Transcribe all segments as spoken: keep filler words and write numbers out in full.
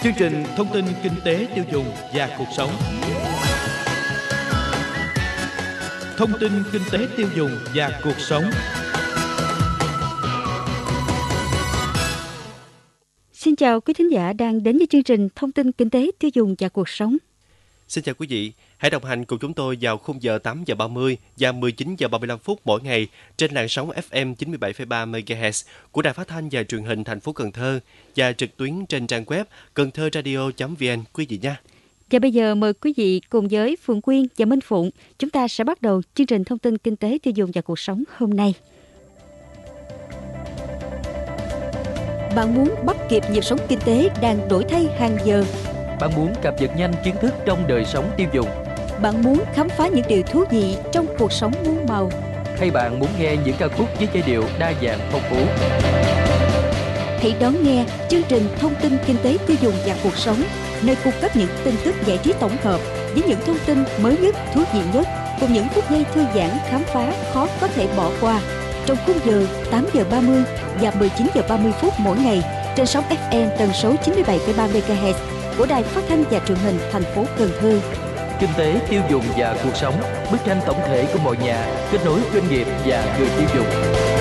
Chương trình thông tin kinh tế tiêu dùng và cuộc sống. Thông tin kinh tế tiêu dùng và cuộc sống. Xin chào quý thính giả đang đến với chương trình Thông tin kinh tế tiêu dùng và cuộc sống. Xin chào quý vị, hãy đồng hành cùng chúng tôi vào khung giờ tám giờ ba mươi và mười chín giờ ba mươi lăm phút mỗi ngày trên làn sóng ép em chín mươi bảy phẩy ba mê ga héc của Đài Phát thanh và Truyền hình thành phố Cần Thơ và trực tuyến trên trang web cần thơ radio chấm vê en quý vị nha. Và bây giờ mời quý vị cùng với Phượng Quyên và Minh Phụng, chúng ta sẽ bắt đầu chương trình Thông tin kinh tế tiêu dùng và cuộc sống hôm nay. Bạn muốn bắt kịp nhịp sống kinh tế đang đổi thay hàng giờ. Bạn muốn cập nhật nhanh kiến thức trong đời sống tiêu dùng. Bạn muốn khám phá những điều thú vị trong cuộc sống muôn màu. Hay bạn muốn nghe những ca khúc với giai điệu đa dạng phong phú. Hãy đón nghe chương trình Thông tin kinh tế tiêu dùng và cuộc sống, nơi cung cấp những tin tức giải trí tổng hợp với những thông tin mới nhất, thú vị nhất, cùng những phút giây thư giãn khám phá khó có thể bỏ qua trong khung giờ tám giờ ba mươi và mười chín giờ ba mươi phút mỗi ngày trên sóng ép em tần số chín mươi bảy phẩy ba mê ga héc của Đài Phát thanh và Truyền hình thành phố Cần Thơ. Kinh tế tiêu dùng và cuộc sống, bức tranh tổng thể của mọi nhà, kết nối doanh nghiệp và người tiêu dùng.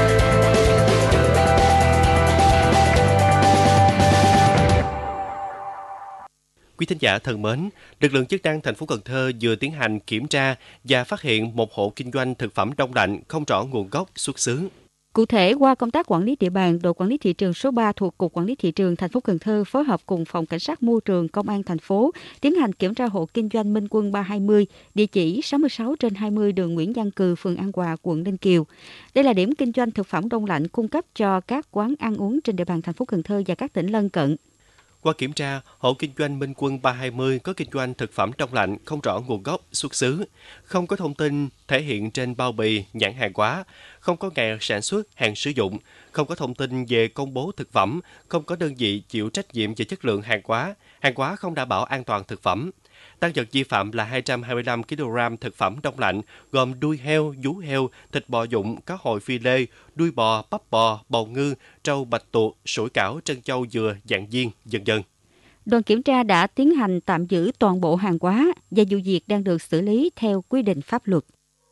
Quý thính giả thân mến, lực lượng chức năng thành phố Cần Thơ vừa tiến hành kiểm tra và phát hiện một hộ kinh doanh thực phẩm đông lạnh không rõ nguồn gốc xuất xứ. Cụ thể, qua công tác quản lý địa bàn, đội quản lý thị trường số ba thuộc Cục Quản lý Thị trường thành phố Cần Thơ phối hợp cùng Phòng Cảnh sát Môi trường Công an thành phố tiến hành kiểm tra hộ kinh doanh Minh Quân ba hai mươi, địa chỉ sáu mươi sáu trên hai mươi đường Nguyễn Văn Cừ, phường An Hòa, quận Ninh Kiều. Đây là điểm kinh doanh thực phẩm đông lạnh cung cấp cho các quán ăn uống trên địa bàn thành phố Cần Thơ và các tỉnh lân cận. Qua kiểm tra, hộ kinh doanh Minh Quân ba hai mươi có kinh doanh thực phẩm đông lạnh không rõ nguồn gốc xuất xứ, không có thông tin thể hiện trên bao bì, nhãn hàng hóa, không có ngày sản xuất, hàng sử dụng, không có thông tin về công bố thực phẩm, không có đơn vị chịu trách nhiệm về chất lượng hàng hóa, hàng hóa không đảm bảo an toàn thực phẩm. Tang vật vi phạm là hai trăm hai mươi lăm ki lô gam thực phẩm đông lạnh gồm đuôi heo, vú heo, thịt bò dụng, cá hồi phi lê, đuôi bò, bắp bò, bầu ngư, trâu bạch tuộc, sủi cảo, trân châu dừa, dạng viên, vân vân. Đoàn kiểm tra đã tiến hành tạm giữ toàn bộ hàng hóa và vụ việc đang được xử lý theo quy định pháp luật.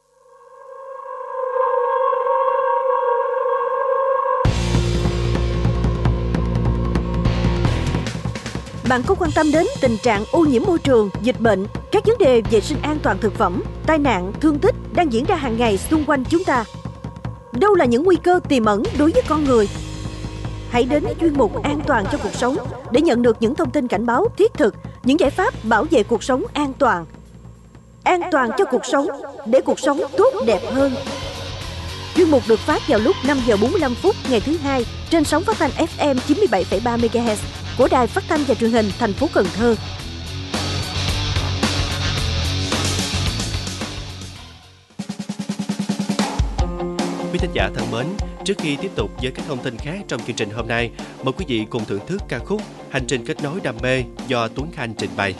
Bạn có quan tâm đến tình trạng ô nhiễm môi trường, dịch bệnh, các vấn đề vệ sinh an toàn thực phẩm, tai nạn, thương tích đang diễn ra hàng ngày xung quanh chúng ta? Đâu là những nguy cơ tiềm ẩn đối với con người? Hãy đến chuyên mục An toàn cho cuộc sống để nhận được những thông tin cảnh báo thiết thực, những giải pháp bảo vệ cuộc sống an toàn. An toàn cho cuộc sống, để cuộc sống tốt đẹp hơn. Chuyên mục được phát vào lúc năm giờ bốn mươi lăm phút ngày thứ hai trên sóng phát thanh ép em chín mươi bảy phẩy ba mê ga héc của Đài Phát thanh và Truyền hình thành phố Cần Thơ. Quý thính giả thân mến, trước khi tiếp tục với các thông tin khác trong chương trình hôm nay, mời quý vị cùng thưởng thức ca khúc Hành trình kết nối đam mê do Tuấn Khanh trình bày.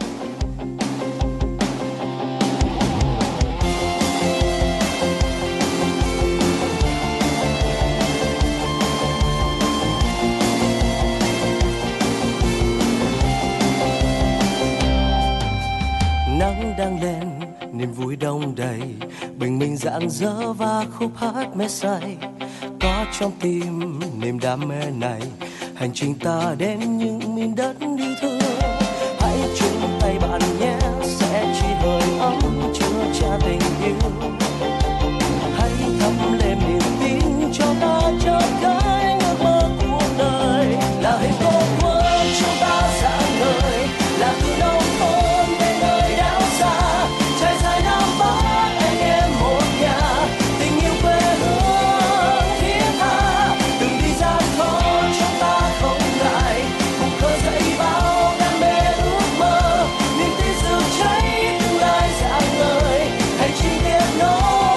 Nắng đang lên, niềm vui đông đầy, bình minh rạng rỡ và khúc hát mê say. Có trong tim niềm đam mê này, hành trình ta đến những miền đất yêu thương. Hãy chung tay bạn nhé, sẽ chỉ hơi ấm chưa cha tình yêu. Hãy thắp lên niềm tin cho ta chợt cái ước mơ cuộc đời. Là hình cô quân chúng ta sáng ngời, là từ đâu thôn về nơi đảo xa. Trải dài Nam Bắc anh em một nhà, tình yêu quê hương thiết tha. Từng đi gian khó chúng ta không ngại, cùng khơi dậy bao đam mê ước mơ. Niềm tin rực cháy tương lai rạng ngời, hành trình tiếp nối.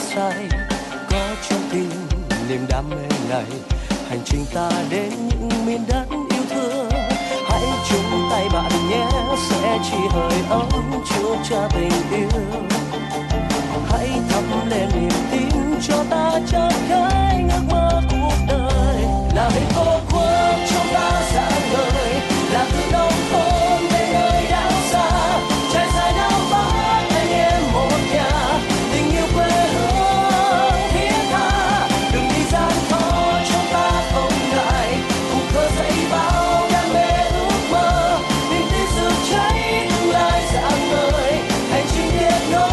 say, có trong tim niềm đam mê này. Hành trình ta đến những miền đất yêu thương, hãy chung tay bạn nhé, sẽ chỉ hơi ấm chúa cha tình yêu. Hãy thắp lên niềm tin cho ta chợt khơi ước mơ cuộc đời, là hình tổ quốc trong ta sáng ngời, là từ nông thôn đến nơi đảo xa, trải dài năm bắc anh em một nhà, tình yêu quê hương thiết tha, đừng đi gian khó trong ta không ngại, cùng khơi dậy bao đam mê ước mơ, niềm tin rực cháy tương lai sáng ngời, hành trình tiếp nối.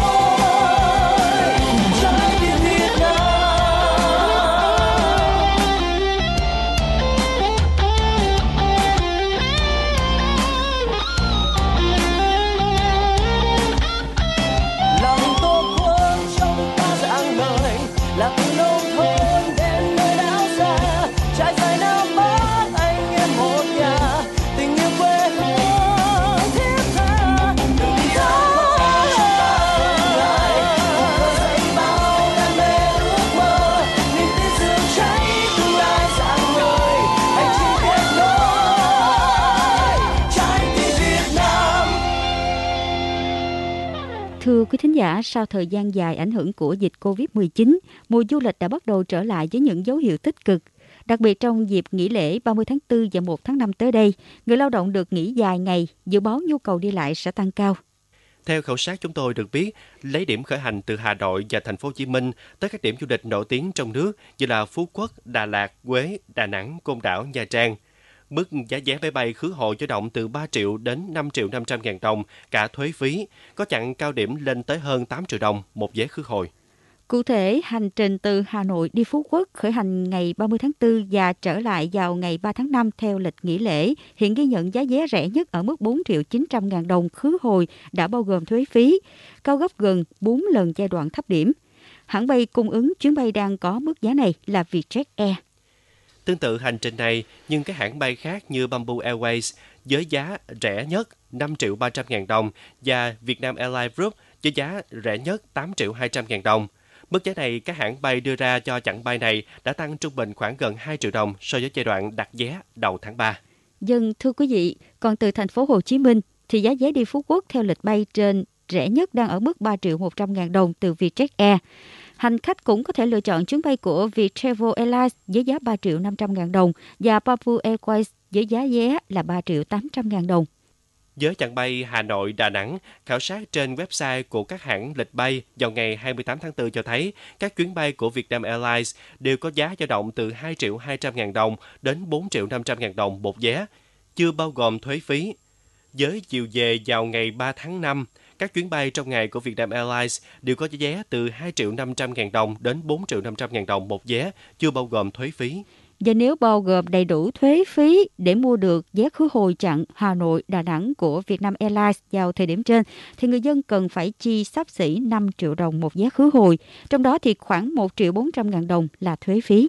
Thưa quý thính giả, sau thời gian dài ảnh hưởng của dịch covid mười chín, mùa du lịch đã bắt đầu trở lại với những dấu hiệu tích cực. Đặc biệt trong dịp nghỉ lễ ba mươi tháng tư và một tháng năm tới đây, người lao động được nghỉ dài ngày, dự báo nhu cầu đi lại sẽ tăng cao. Theo khảo sát chúng tôi được biết, lấy điểm khởi hành từ Hà Nội và Thành phố Hồ Chí Minh tới các điểm du lịch nổi tiếng trong nước như là Phú Quốc, Đà Lạt, Huế, Đà Nẵng, Côn Đảo, Nha Trang. Mức giá vé máy bay khứ hồi dao động từ ba triệu đến năm triệu năm trăm ngàn đồng cả thuế phí, có chặng cao điểm lên tới hơn tám triệu đồng một vé khứ hồi. Cụ thể, hành trình từ Hà Nội đi Phú Quốc khởi hành ngày ba mươi tháng tư và trở lại vào ngày ba tháng năm theo lịch nghỉ lễ, hiện ghi nhận giá vé rẻ nhất ở mức bốn triệu chín trăm ngàn đồng khứ hồi đã bao gồm thuế phí, cao gấp gần bốn lần giai đoạn thấp điểm. Hãng bay cung ứng chuyến bay đang có mức giá này là Vietjet Air. Tương tự hành trình này, nhưng các hãng bay khác như Bamboo Airways với giá rẻ nhất năm triệu ba trăm ngàn đồng và Vietnam Airlines Group với giá rẻ nhất tám triệu hai trăm ngàn đồng. Mức giá này các hãng bay đưa ra cho chặng bay này đã tăng trung bình khoảng gần hai triệu đồng so với giai đoạn đặt vé đầu tháng ba. Dân thưa quý vị, còn từ Thành phố Hồ Chí Minh thì giá vé đi Phú Quốc theo lịch bay trên rẻ nhất đang ở mức ba triệu một trăm ngàn đồng từ Vietjet Air. Hành khách cũng có thể lựa chọn chuyến bay của Vietravel Airlines với giá ba triệu năm trăm ngàn đồng và Bamboo Airways với giá vé là ba triệu tám trăm ngàn đồng. Với chặng bay Hà Nội - Đà Nẵng, khảo sát trên website của các hãng lịch bay vào ngày hai mươi tám tháng tư cho thấy các chuyến bay của Vietnam Airlines đều có giá dao động từ hai triệu hai trăm ngàn đồng đến bốn triệu năm trăm ngàn đồng một vé, chưa bao gồm thuế phí. Với chiều về vào ngày ba tháng năm, các chuyến bay trong ngày của Vietnam Airlines đều có giá vé từ hai triệu năm trăm ngàn đồng đến bốn triệu năm trăm ngàn đồng một vé, chưa bao gồm thuế phí. Và nếu bao gồm đầy đủ thuế phí để mua được vé khứ hồi chặng Hà Nội - Đà Nẵng của Vietnam Airlines vào thời điểm trên, thì người dân cần phải chi xấp xỉ năm triệu đồng một vé khứ hồi, trong đó thì khoảng một triệu bốn trăm ngàn đồng là thuế phí.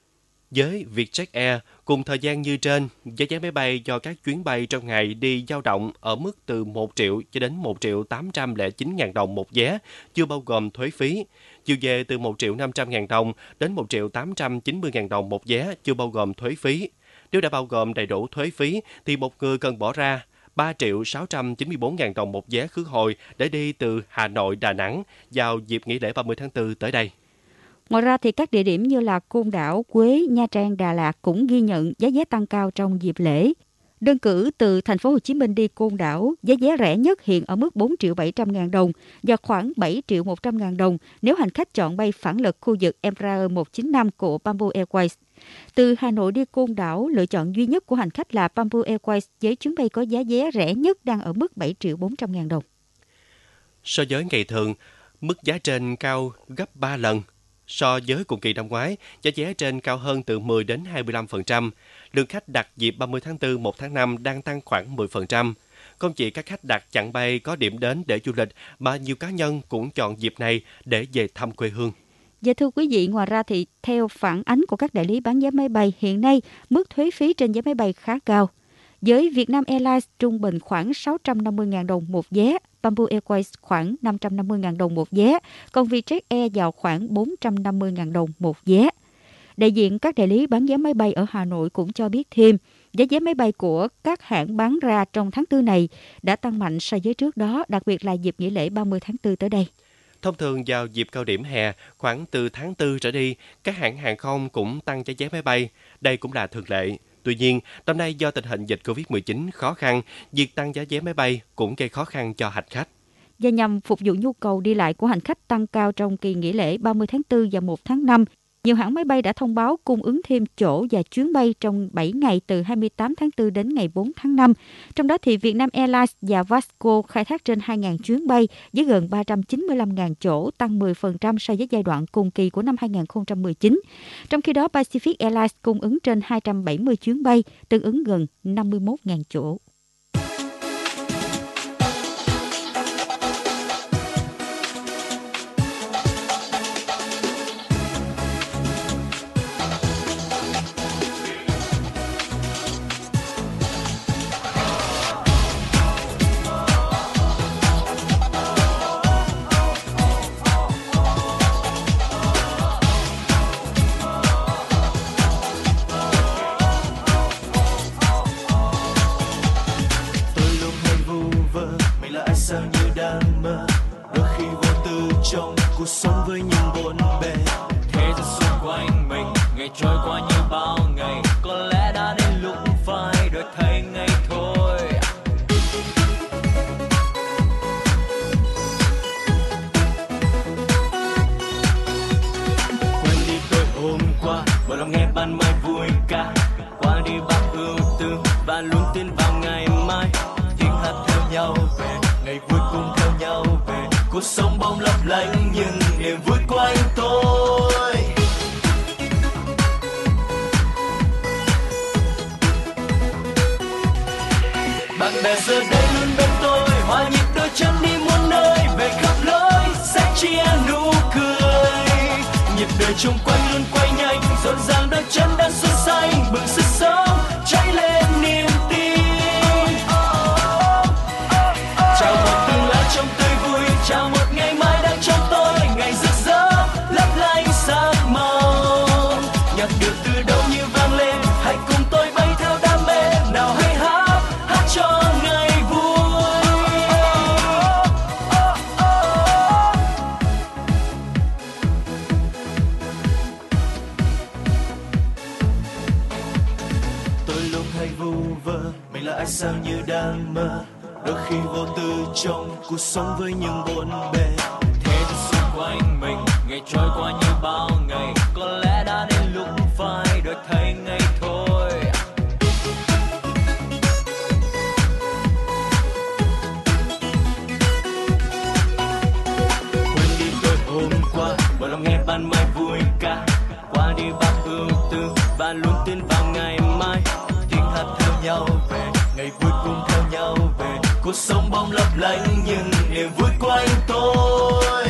Với Vietjet Air, cùng thời gian như trên, giá vé máy bay cho các chuyến bay trong ngày đi dao động ở mức từ một triệu cho đến một triệu tám trăm lẻ chín ngàn đồng một vé, chưa bao gồm thuế phí. Chiều về từ một triệu năm trăm ngàn đồng đến một triệu tám trăm chín mươi ngàn đồng một vé, chưa bao gồm thuế phí. Nếu đã bao gồm đầy đủ thuế phí, thì một người cần bỏ ra ba triệu sáu trăm chín mươi tư ngàn đồng một vé khứ hồi để đi từ Hà Nội - Đà Nẵng vào dịp nghỉ lễ ba mươi tháng tư tới đây. Ngoài ra thì các địa điểm như là Côn Đảo, Huế, Nha Trang, Đà Lạt cũng ghi nhận giá vé tăng cao trong dịp lễ. Đơn cử từ Thành phố Hồ Chí Minh đi Côn Đảo, giá vé rẻ nhất hiện ở mức bốn triệu bảy trăm ngàn đồng và khoảng bảy triệu một trăm ngàn đồng nếu hành khách chọn bay phản lực khu vực Embraer một chín năm của Bamboo Airways. Từ Hà Nội đi Côn Đảo, lựa chọn duy nhất của hành khách là Bamboo Airways với chuyến bay có giá vé rẻ nhất đang ở mức bảy triệu bốn trăm ngàn đồng. So với ngày thường, mức giá trên cao gấp ba lần. So với cùng kỳ năm ngoái, giá vé trên cao hơn từ mười đến hai mươi lăm phần trăm. Lượng khách đặt dịp ba mươi tháng tư, một tháng năm đang tăng khoảng mười phần trăm. Không chỉ các khách đặt chặng bay có điểm đến để du lịch, mà nhiều cá nhân cũng chọn dịp này để về thăm quê hương. Và thưa quý vị, ngoài ra thì theo phản ánh của các đại lý bán vé máy bay, hiện nay mức thuế phí trên vé máy bay khá cao. Với Vietnam Airlines trung bình khoảng sáu trăm năm mươi ngàn đồng một vé, Bamboo Airways khoảng năm trăm năm mươi nghìn đồng một vé, còn Vietjet Air vào khoảng bốn trăm năm mươi nghìn đồng một vé. Đại diện các đại lý bán vé máy bay ở Hà Nội cũng cho biết thêm, giá vé máy bay của các hãng bán ra trong tháng tư này đã tăng mạnh so với trước đó, đặc biệt là dịp nghỉ lễ ba mươi tháng tư tới đây. Thông thường vào dịp cao điểm hè, khoảng từ tháng tư trở đi, các hãng hàng không cũng tăng giá vé máy bay. Đây cũng là thường lệ. Tuy nhiên, năm nay do tình hình dịch covid mười chín khó khăn, việc tăng giá vé máy bay cũng gây khó khăn cho hành khách. Và nhằm phục vụ nhu cầu đi lại của hành khách tăng cao trong kỳ nghỉ lễ ba mươi tháng tư và một tháng năm, nhiều hãng máy bay đã thông báo cung ứng thêm chỗ và chuyến bay trong bảy ngày từ hai mươi tám tháng tư đến ngày bốn tháng năm. Trong đó thì Vietnam Airlines và Vasco khai thác trên hai nghìn chuyến bay với gần ba trăm chín mươi lăm nghìn chỗ, tăng mười phần trăm so với giai đoạn cùng kỳ của năm hai không một chín. Trong khi đó, Pacific Airlines cung ứng trên hai trăm bảy mươi chuyến bay, tương ứng gần năm mươi mốt nghìn chỗ. Cuộc sống với những bộn bề, thế giới xung quanh mình ngày trôi qua như bao ngày, có lẽ đã đến lúc phải đổi thay ngay thôi. Quên đi tôi hôm qua, bỏ lòng nghe ban mai vui ca, qua đi bao ưu tư và luôn tin vào ngày mai. Tiếng hát theo nhau về, ngày vui cùng theo nhau về. Cuộc sống bỗng lấp lánh nhưng niềm vui quanh tôi. Bạn bè giờ đây luôn bên tôi, hòa nhịp đôi chân đi muôn nơi, về khắp lối sẽ chia nụ cười. Nhịp đời chung quanh luôn quay nhanh, rộn ràng đôi chân đang xuân xanh, bừng sức sống cháy lên niềm tin. Chào một tương lai trong tươi vui, chào một ngày mai đang trong tôi, ngày rực rỡ lấp lánh sắc màu. Nhạc điệu từ đâu như vang lên, hãy cùng tôi bay theo đam mê, nào hãy hát hát cho ngày vui. Tôi lúc hay vu vơ, mình là ai sao như đang mơ. Đôi khi vô tư trong cuộc sống với những bộn bề, thế giới xung quanh mình ngày trôi qua như bao ngày, có lẽ đã đến lúc phải đổi thay ngay thôi. Quên đi tôi hôm qua, bỏ lòng nghe ban mai vui ca, qua đi bao ưu tư và luôn tin vào ngày mai. Tiếng hát theo nhau về, ngày vui cùng theo nhau về. Cuộc sống bỗng lấp lánh nhưng niềm vui quanh tôi.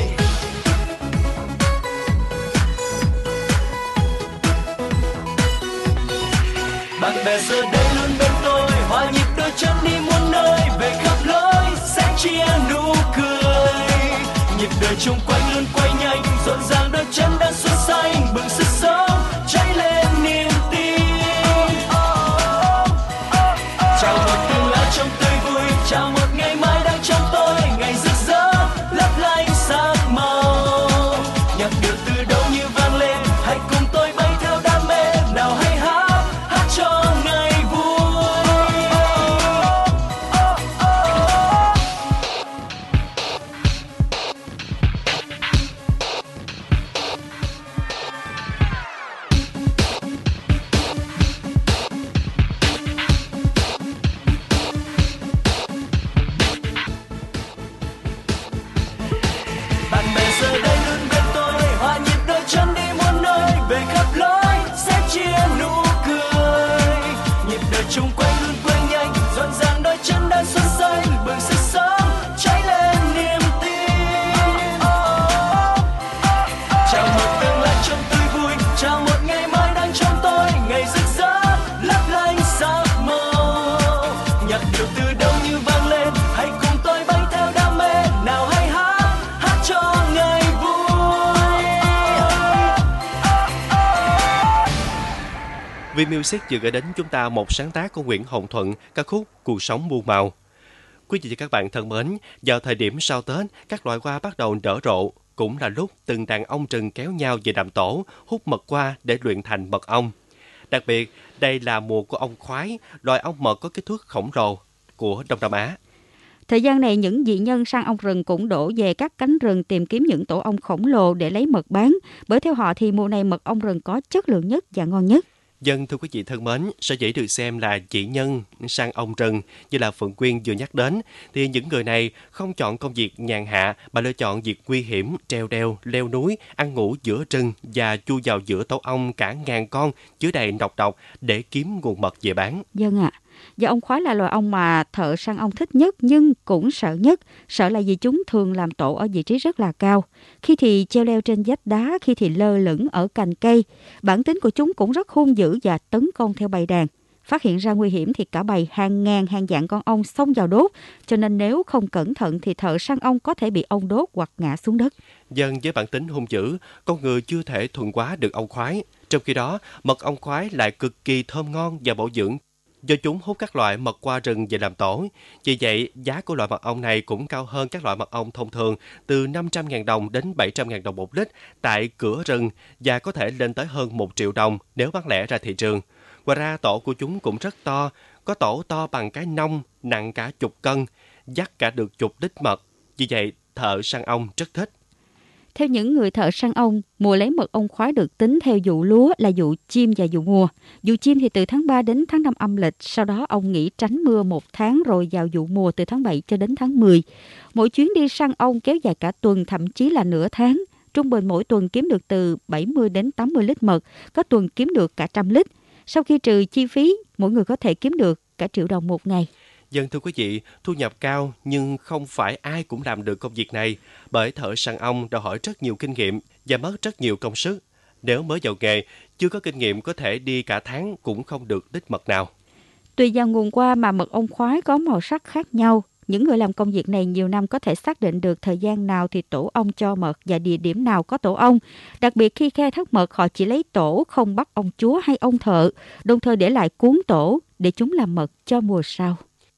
Bạn bè giờ đây luôn bên tôi, hòa nhịp đôi chân đi muôn nơi, về khắp lối sẽ chia nụ cười. Nhịp đời chung quanh luôn quay nhanh, rộn ràng đôi chân đang xuân xanh, bừng sức sống cháy lên niềm tin. Chào một tương lai trong tươi vui, chào một ngày mai đang trong tôi, ngày rực rỡ lấp lánh sắc màu. Nhạc điệu từ đâu như vang lên, hãy cùng tôi bay theo đam mê, nào hãy hát hát cho ngày vui. Bạn bè giờ đây luôn bên tôi, hòa nhịp đôi chân đi muôn V-Music vừa gửi đến chúng ta một sáng tác của Nguyễn Hồng Thuận, ca khúc Cuộc sống muôn màu. Quý vị và các bạn thân mến, vào thời điểm sau Tết, các loại hoa bắt đầu nở rộ, cũng là lúc từng đàn ong rừng kéo nhau về đàm tổ, hút mật hoa để luyện thành mật ong. Đặc biệt, đây là mùa của ong khoái, loài ong mật có kích thước khổng lồ của Đông Nam Á. Thời gian này, những dị nhân săn ong rừng cũng đổ về các cánh rừng tìm kiếm những tổ ong khổng lồ để lấy mật bán. Bởi theo họ thì mùa này mật ong rừng có chất lượng nhất và ngon nhất. Dân thưa quý vị thân mến, sở dĩ được xem là dị nhân săn ong rừng như là Phượng Quyên vừa nhắc đến, thì những người này không chọn công việc nhàn hạ mà lựa chọn việc nguy hiểm, treo đeo, leo núi, ăn ngủ giữa rừng và chui vào giữa tổ ong cả ngàn con chứa đầy nọc độc để kiếm nguồn mật về bán. Dân ạ. À. Và ong khoái là loài ong mà thợ săn ong thích nhất nhưng cũng sợ nhất. Sợ là vì chúng thường làm tổ ở vị trí rất là cao. Khi thì treo leo trên vách đá, khi thì lơ lửng ở cành cây. Bản tính của chúng cũng rất hung dữ và tấn công theo bầy đàn. Phát hiện ra nguy hiểm thì cả bầy hàng ngàn hàng vạn con ong xông vào đốt. Cho nên nếu không cẩn thận thì thợ săn ong có thể bị ong đốt hoặc ngã xuống đất. Dân với bản tính hung dữ, con người chưa thể thuần hóa được ong khoái. Trong khi đó, mật ong khoái lại cực kỳ thơm ngon và bổ dưỡng. Do chúng hút các loại mật hoa rừng về làm tổ. Vì vậy, giá của loại mật ong này cũng cao hơn các loại mật ong thông thường, từ năm trăm nghìn đồng đến bảy trăm nghìn đồng một lít tại cửa rừng và có thể lên tới hơn một triệu đồng nếu bán lẻ ra thị trường. Ngoài ra, tổ của chúng cũng rất to, có tổ to bằng cái nông, nặng cả chục cân, dắt cả được chục lít mật. Vì vậy, thợ săn ong rất thích. Theo những người thợ săn ong, mùa lấy mật ong khoái được tính theo vụ lúa là vụ chim và vụ mùa. Vụ chim thì từ tháng ba đến tháng năm âm lịch, sau đó ong nghỉ tránh mưa một tháng rồi vào vụ mùa từ tháng bảy cho đến tháng mười. Mỗi chuyến đi săn ong kéo dài cả tuần, thậm chí là nửa tháng. Trung bình mỗi tuần kiếm được từ bảy mươi đến tám mươi lít mật, có tuần kiếm được cả trăm lít. Sau khi trừ chi phí, mỗi người có thể kiếm được cả triệu đồng một ngày. Dân thưa quý vị, thu nhập cao nhưng không phải ai cũng làm được công việc này, bởi thợ săn ong đòi hỏi rất nhiều kinh nghiệm và mất rất nhiều công sức. Nếu mới vào nghề, chưa có kinh nghiệm có thể đi cả tháng cũng không được lít mật nào. Tùy vào nguồn hoa mà mật ong khoái có màu sắc khác nhau. Những người làm công việc này nhiều năm có thể xác định được thời gian nào thì tổ ong cho mật và địa điểm nào có tổ ong. Đặc biệt khi khai thác mật, họ chỉ lấy tổ, không bắt ong chúa hay ong thợ, đồng thời để lại cuốn tổ để chúng làm mật cho mùa sau.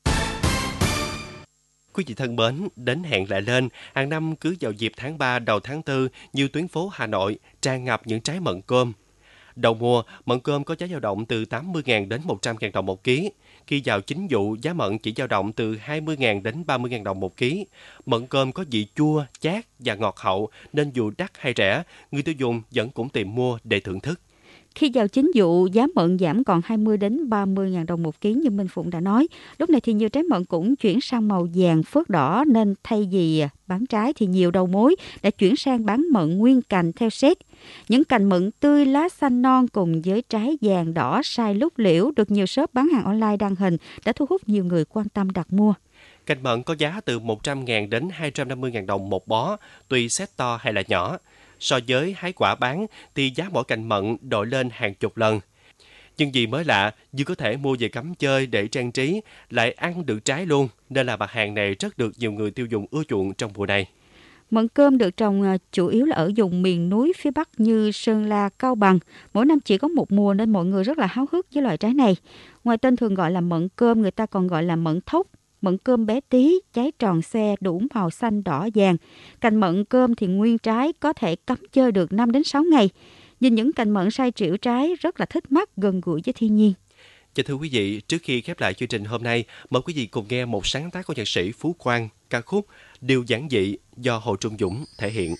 Quý vị thân mến, đến hẹn lại lên, hàng năm cứ vào dịp tháng ba đầu tháng tư, nhiều tuyến phố Hà Nội tràn ngập những trái mận cơm. Đầu mùa, mận cơm có giá dao động từ tám mươi nghìn đến một trăm nghìn đồng một ký. Khi vào chính vụ, giá mận chỉ dao động từ hai mươi nghìn đến ba mươi nghìn đồng một ký. Mận cơm có vị chua, chát và ngọt hậu, nên dù đắt hay rẻ, người tiêu dùng vẫn cũng tìm mua để thưởng thức. Khi vào chính vụ, giá mận giảm còn hai mươi đến ba mươi nghìn đồng một ký như Minh Phụng đã nói. Lúc này thì nhiều trái mận cũng chuyển sang màu vàng phớt đỏ, nên thay vì bán trái thì nhiều đầu mối đã chuyển sang bán mận nguyên cành theo set. Những cành mận tươi, lá xanh non cùng với trái vàng đỏ sai lúc liễu được nhiều shop bán hàng online đăng hình đã thu hút nhiều người quan tâm đặt mua. Cành mận có giá từ một trăm nghìn đến hai trăm năm mươi nghìn đồng một bó, tùy set to hay là nhỏ. So với hái quả bán thì giá mỗi cành mận đội lên hàng chục lần. Nhưng vì mới lạ, vừa có thể mua về cắm chơi để trang trí, lại ăn được trái luôn, nên là mặt hàng này rất được nhiều người tiêu dùng ưa chuộng trong mùa này. Mận cơm được trồng chủ yếu là ở vùng miền núi phía Bắc như Sơn La, Cao Bằng. Mỗi năm chỉ có một mùa nên mọi người rất là háo hức với loại trái này. Ngoài tên thường gọi là mận cơm, người ta còn gọi là mận thốc. Mận cơm bé tí, trái tròn xe, đủ màu xanh đỏ vàng. Cành mận cơm thì nguyên trái có thể cắm chơi được năm đến sáu ngày. Nhìn những cành mận sai trĩu trái rất là thích mắt, gần gũi với thiên nhiên. Dạ thưa quý vị, trước khi khép lại chương trình hôm nay, mời quý vị cùng nghe một sáng tác của nhạc sĩ Phú Quang, ca khúc Điều Giản Dị do Hồ Trung Dũng thể hiện.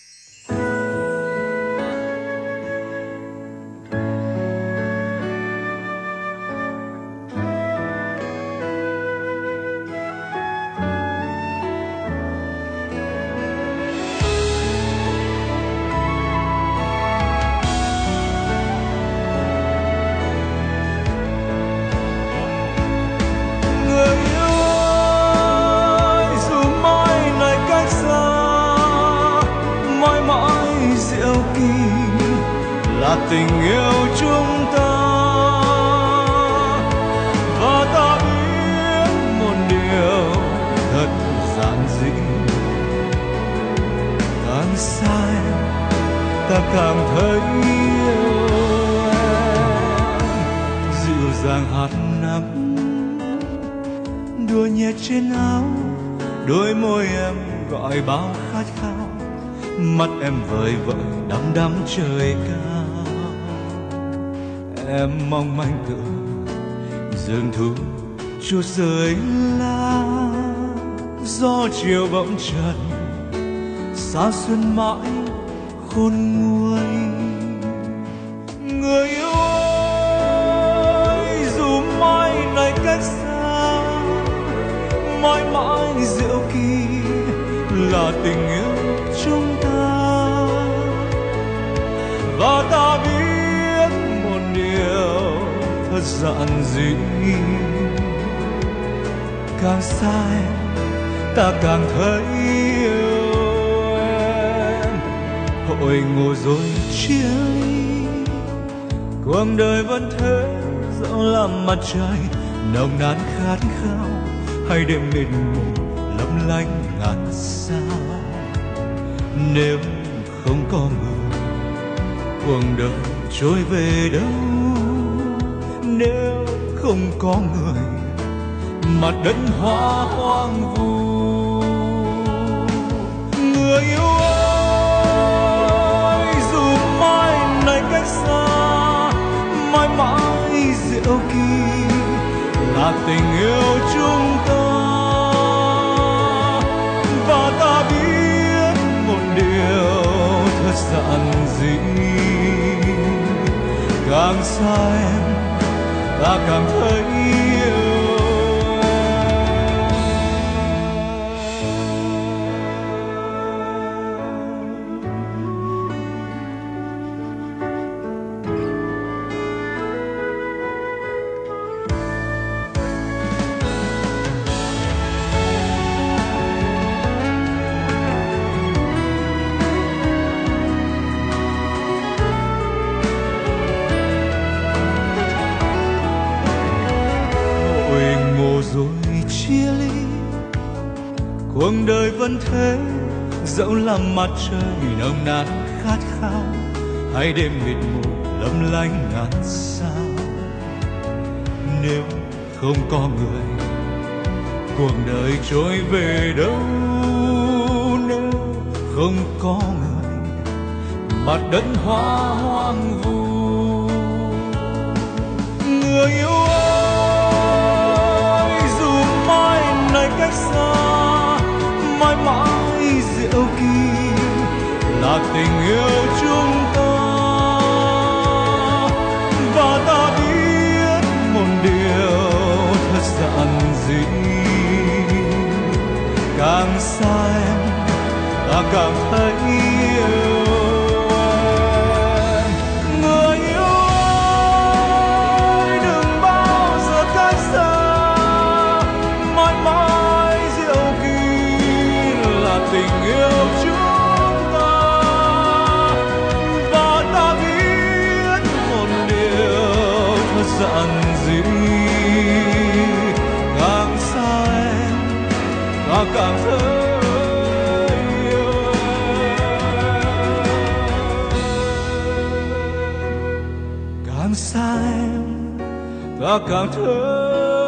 Tình yêu chúng ta và ta biết một điều thật giản dị, càng sai ta càng thấy yêu em. dàng hạt nắng đùa nhẹ trên áo, đôi môi em gọi bao khát khao, mắt em vời vợi đắm đắm trời cao. Em mong manh tựa rừng thu chút rơi lá, gió chiều bỗng trần xa xuân mãi khôn nguôi. Người yêu ơi, dù mai này cách xa, mãi mãi diệu kỳ là tình yêu chúng ta. Và ta biết một điều thật giản dị, càng xa em ta càng thấy yêu em. Hội ngộ rồi chia ly, cuộc đời vẫn thế, dẫu làm mặt trời nồng nàn khát khao, hay đêm mịt mù lấp lánh ngàn sao. Nếu không có người, cuộc đời trôi về đâu? Nếu không có người, mặt đất hóa hoang vu. Người yêu ơi, dù mai này cách xa, mãi mãi diệu kỳ là tình yêu chúng ta. Và ta biết một điều thật giản dị, càng xa em ta càng thấy yêu. Cuộc đời vẫn thế, dẫu là mặt trời nồng nàn khát khao, hay đêm mịt mù lấp lánh ngàn sao. Nếu không có người, cuộc đời trôi về đâu? Nếu không có người, mặt đất hóa hoang vu. Người yêu ơi, dù mai này cách xa, mãi mãi diệu kỳ là tình yêu chúng ta. Và ta biết một điều thật giản dị, càng xa em ta càng thấy yêu em. Người yêu ơi, đừng bao giờ cách xa, mãi mãi diệu tình yêu chúng ta. Và ta biết một điều thật giản dị, càng xa em ta càng thấy yêu em. Càng xa em ta càng thấy.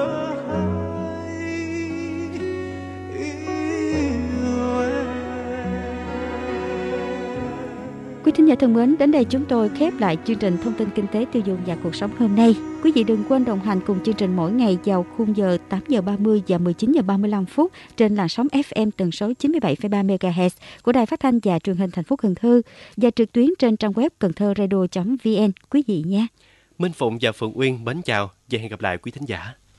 Quý thính giả thân mến, đến đây chúng tôi khép lại chương trình Thông tin Kinh tế Tiêu dùng và Cuộc sống hôm nay. Quý vị đừng quên đồng hành cùng chương trình mỗi ngày vào khung giờ tám giờ ba mươi và mười chín giờ ba mươi lăm phút trên làn sóng ép em tần số chín mươi bảy phẩy ba mê ga héc của Đài Phát thanh và Truyền hình thành phố Cần Thơ và trực tuyến trên trang web cầnthoradio chấm vn quý vị nhé. Minh Phụng và Phượng Uyên mến chào và hẹn gặp lại quý thính giả.